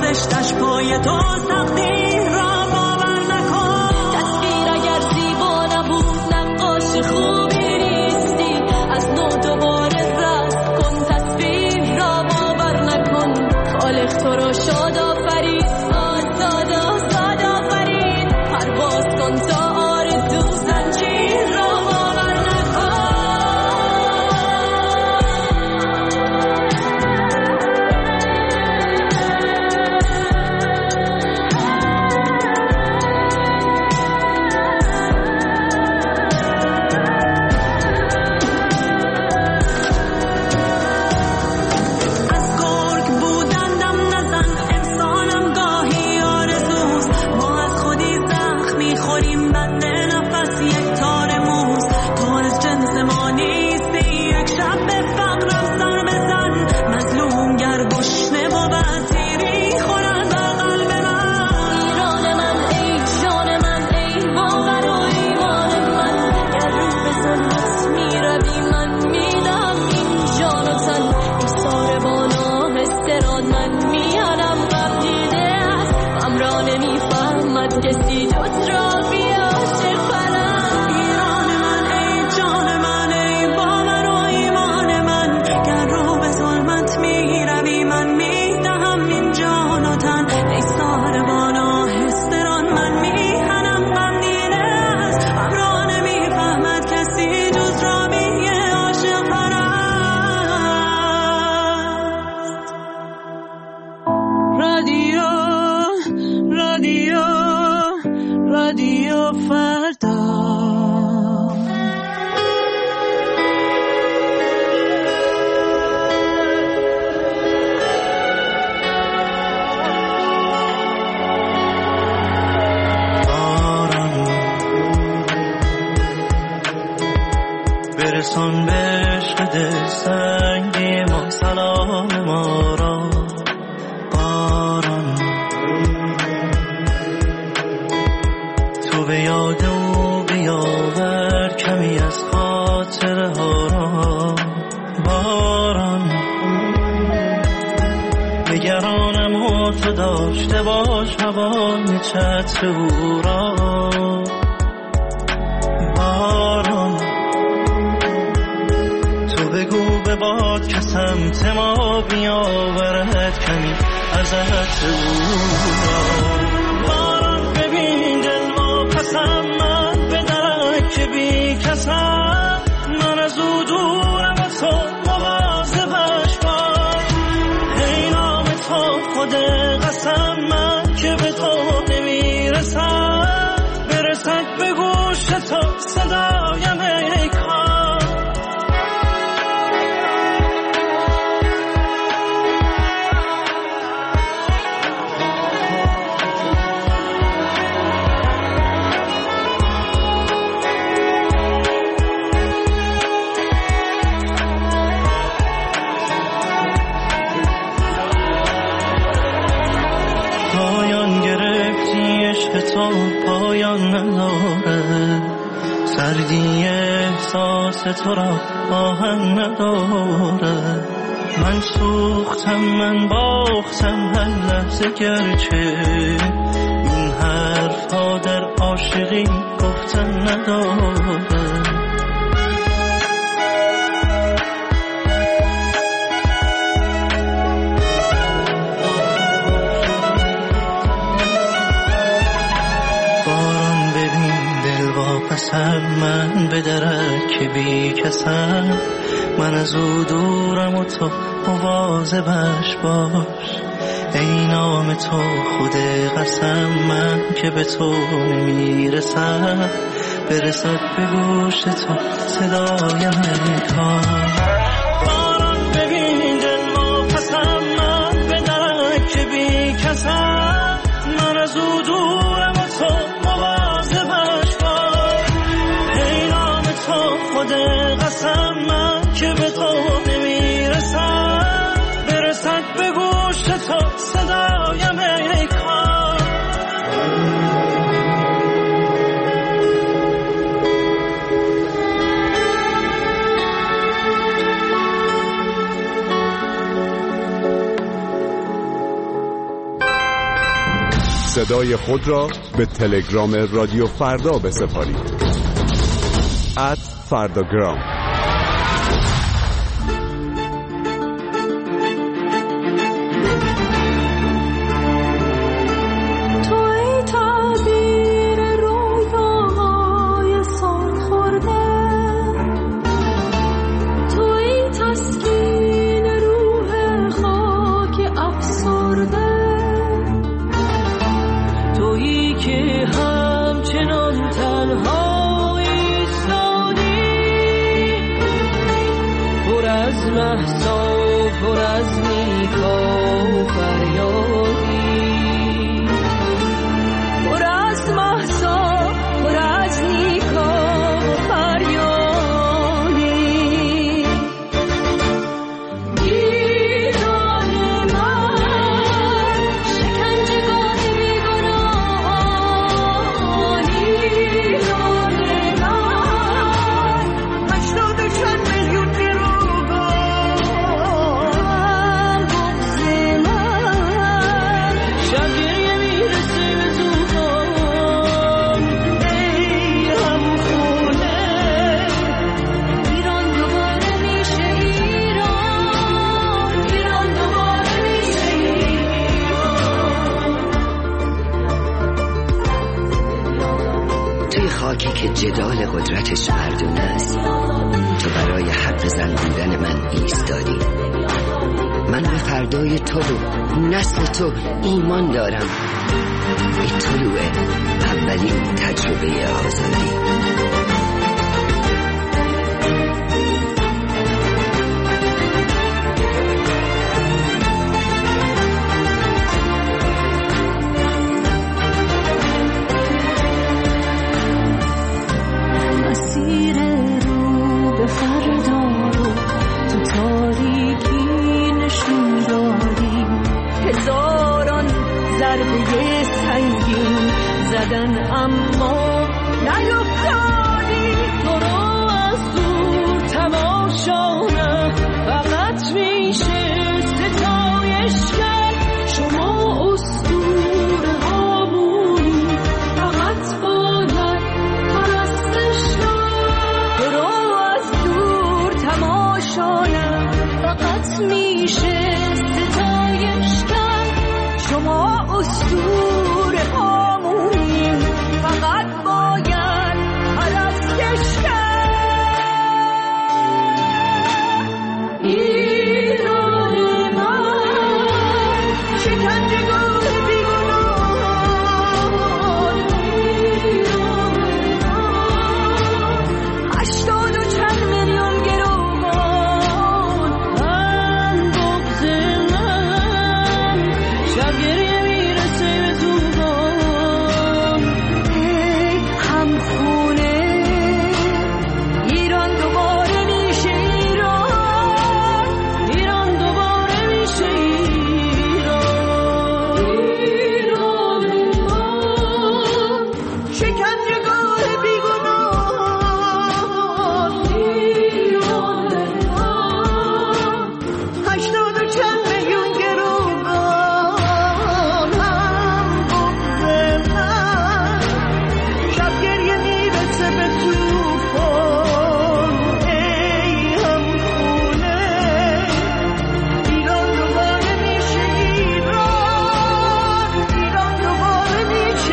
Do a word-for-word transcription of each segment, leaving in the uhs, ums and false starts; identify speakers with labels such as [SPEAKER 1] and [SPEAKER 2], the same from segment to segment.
[SPEAKER 1] رشتش پای تو سختی را باور نکن.
[SPEAKER 2] تصویر اگر زیبا نبود نقاش خوبی نیستی، از نو دوباره رسم کن تصویر را باور نکن. خالق تو را شاد آفرید، آزاد آزاد آفرید، پرواز کن تا آرزو زنجیر را باور نکن.
[SPEAKER 1] از گرگ بودن دم نزن، انسانم گاهی آرزوست. ما از خودی زخم میخوریم، بند نفس یک تار موز. تو از جنس ما نیستی، یک شب به فقرم سر بزن. مظلوم گر گشنه بود تیری خورد بر قلب من.
[SPEAKER 2] ایران من ای جان من، ای باور و ایمان من، گر رو به ظلمت میروی من میدم این جان و تن. ای ساربانا استراد من میانم غم دیده است، غم را نمیفهمد کسی جز را بی عاشق پرست.
[SPEAKER 1] ایران من ای جان من، ای باور و ایمان من، گر رو به ظلمت میروی من میدهم این جان و تن. ای ساربانا هستران من میهنم غم دیده است، غم را نمیفهمد کسی جز را بی عاشق پرست. رادیو رادیو رادیو فردا. برسان به عشق دل سنگی ما سلام ما را. باران تو به یاد او بیاور کمی از خاطره ها را. باران نگرانم و تو داشته باش هوای چتر او را. باران تو بگو به باد که سمت ما بیاورد کمی از عطر او را. باران ببین دل ما پسم من به درک که بی کسم، من از او دورم و تو مواظبش باش. ای نام تو خود قسم من که به تو نمیرسم، برسد به گوش تو صدایم ای کار. پایان گرفتی عشق تو پایان نداره، سردی احساس تو را آهن نداره. من سوختم من باختم هر لحظه، گرچه این حرف ها در عاشقی گفتن نداره. پسر من به درک بی کسم، من از او دورم و تو مواظبش باش. ای نام تو خود قسم من که به تو نمیرسم، برسد به گوش تو صدایم ای کار. باران ببین دل ما پسم من به درک بی کسم، من از او دورم و تو مواظبش باش. ای نام تو خود قسم من که به تو نمیرسم، برسد به گوش تو صدایم ای کار.
[SPEAKER 3] صدای خود را به تلگرام رادیو فردا بسپارید. ات فرداگرام.
[SPEAKER 4] که جدال قدرتش مردونه است، تو برای حق زن بودن من ایستادی. من به فردای تو و نسل تو ایمان دارم، به طلوع اولین تجربه آزادی.
[SPEAKER 2] اما نیفتادی، تو رو از دور تماشانم فقط میشه ستایش کرد. شما اسطوره هامونی فقط باید پرستش کرد. تو رو از دور تماشانم فقط میشه ستایش کرد. شما اسطوره هامونی فقط باید پرستش کرد. ایران من شکنجهگاه بیگناهان، ایران من هشتاد و چند میلیون گروگان. من بغض من شب گریه میرسه به زوبان. ای همخونه ایران دوباره میشه ایران، ایران دوباره میشه ایران. ایران من شکنجهگاه بیگناهان، ایران من هشتاد و چند میلیون گروگان. هم بغض من شب گریه میرسه به توفان. ای همخونه ایران دوباره میشه ایران، ایران دوباره میشه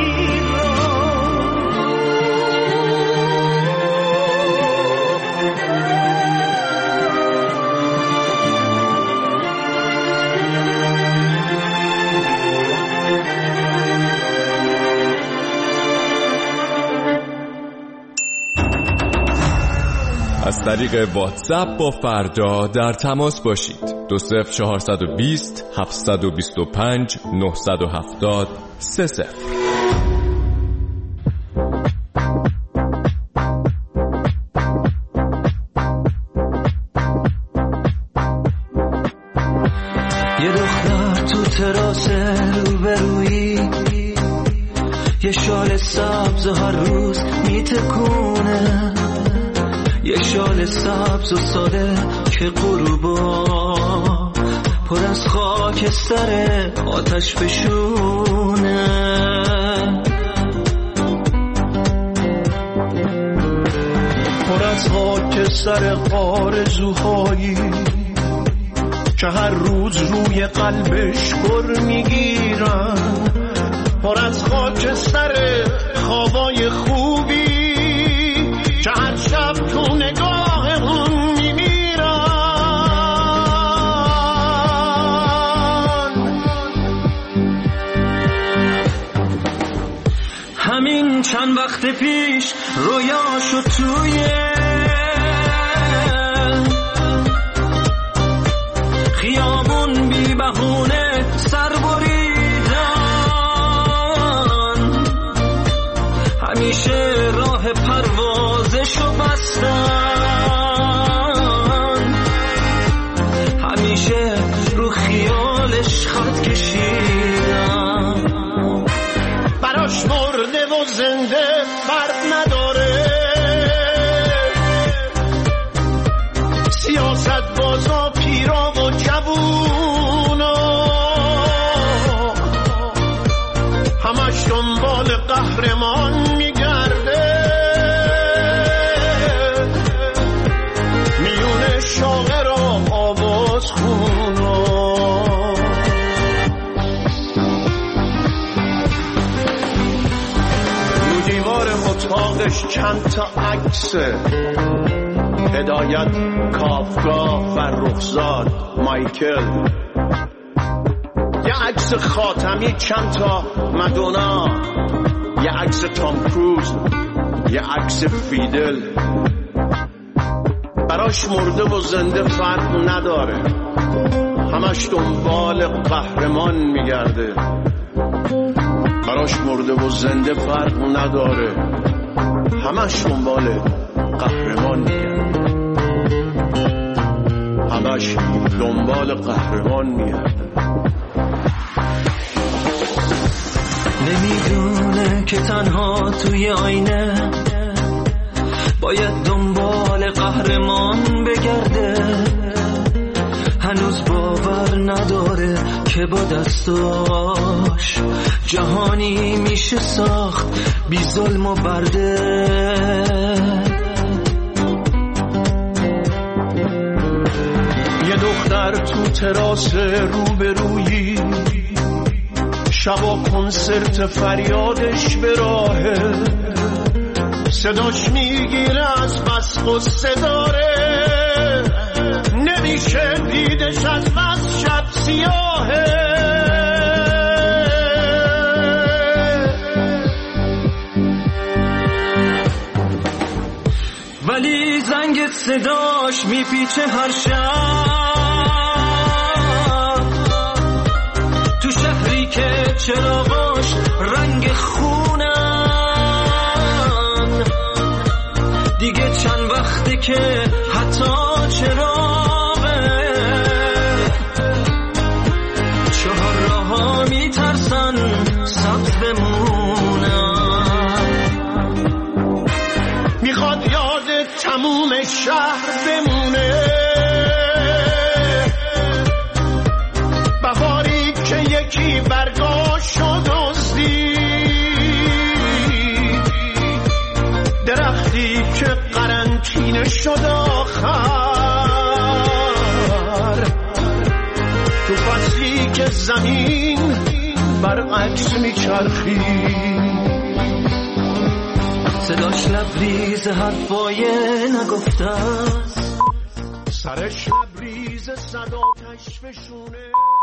[SPEAKER 5] از طریق واتساپ با فردا در تماس باشید. دو صفر چهارصد و بیست هفتصد و بیست و پنج نهصد و هفتاد سه صفر.
[SPEAKER 1] یه دختر تو تراس روبرویی، یه شال سبز و هر روز میتکونه، یه شال سبز و ساده که غروبا پر از خاکستر آتش فشونه، پر از خاکستر آرزوهایی که هر روز روی قلبش گر میگیرن، پر از خاکستر خوابای خوبی که هر شب تو نگاه اون میمیرن. همین چند وقت پیش رویاشو توی خیابون بی بهونه سر بریدن، همیشه راه پروازشو بستن، همیشه رو خیالش خط کشیدن. براش مرده و زنده فرق نداره، سیاست بازا پیرا و جوونا همش دنبال قهرمان میگرده، میون شاعر و آواز خونا. رو دیوار اتاقش چند تا عکسه، هدایت، کافکا، فرخزاد، مایکل، یه عکس خاتمی، چند تا مدونا، یه عکس تام کروز، یه عکس فیدل. براش مرده و زنده فرق نداره، همش دنبال قهرمان میگرده. براش مرده و زنده فرق نداره، همش دنبال قهرمان میگرده، همش دنبال قهرمان میگرده. نمیدونه که تنها توی آینه باید دنبال قهرمان بگرده، هنوز باور نداره که با دستاش جهانی میشه ساخت بی ظلم و برده. یه دختر تو تراس روبرویی، شبا کنسرت فریادش به راهه، صداش میگیره از بس غصه داره، نمیشه دیدش از بس شب سیاهه. ولی زنگ صداش میپیچه هر شب، تو شهری که چراغاش رنگ خونن، دیگه چند وقته که حتی چراغه چهار راه‌ها میترسن سبز بمونن. میخواد یاد تموم شهر بمونه، بهاری که یکی برگاشو دزدید، درختی که قرنطینه شد آخر، تو فصلی که زمین برعکس میچرخید. صداش لبریز حرفای نگفته است، سرش لبریز صداتش بشونه.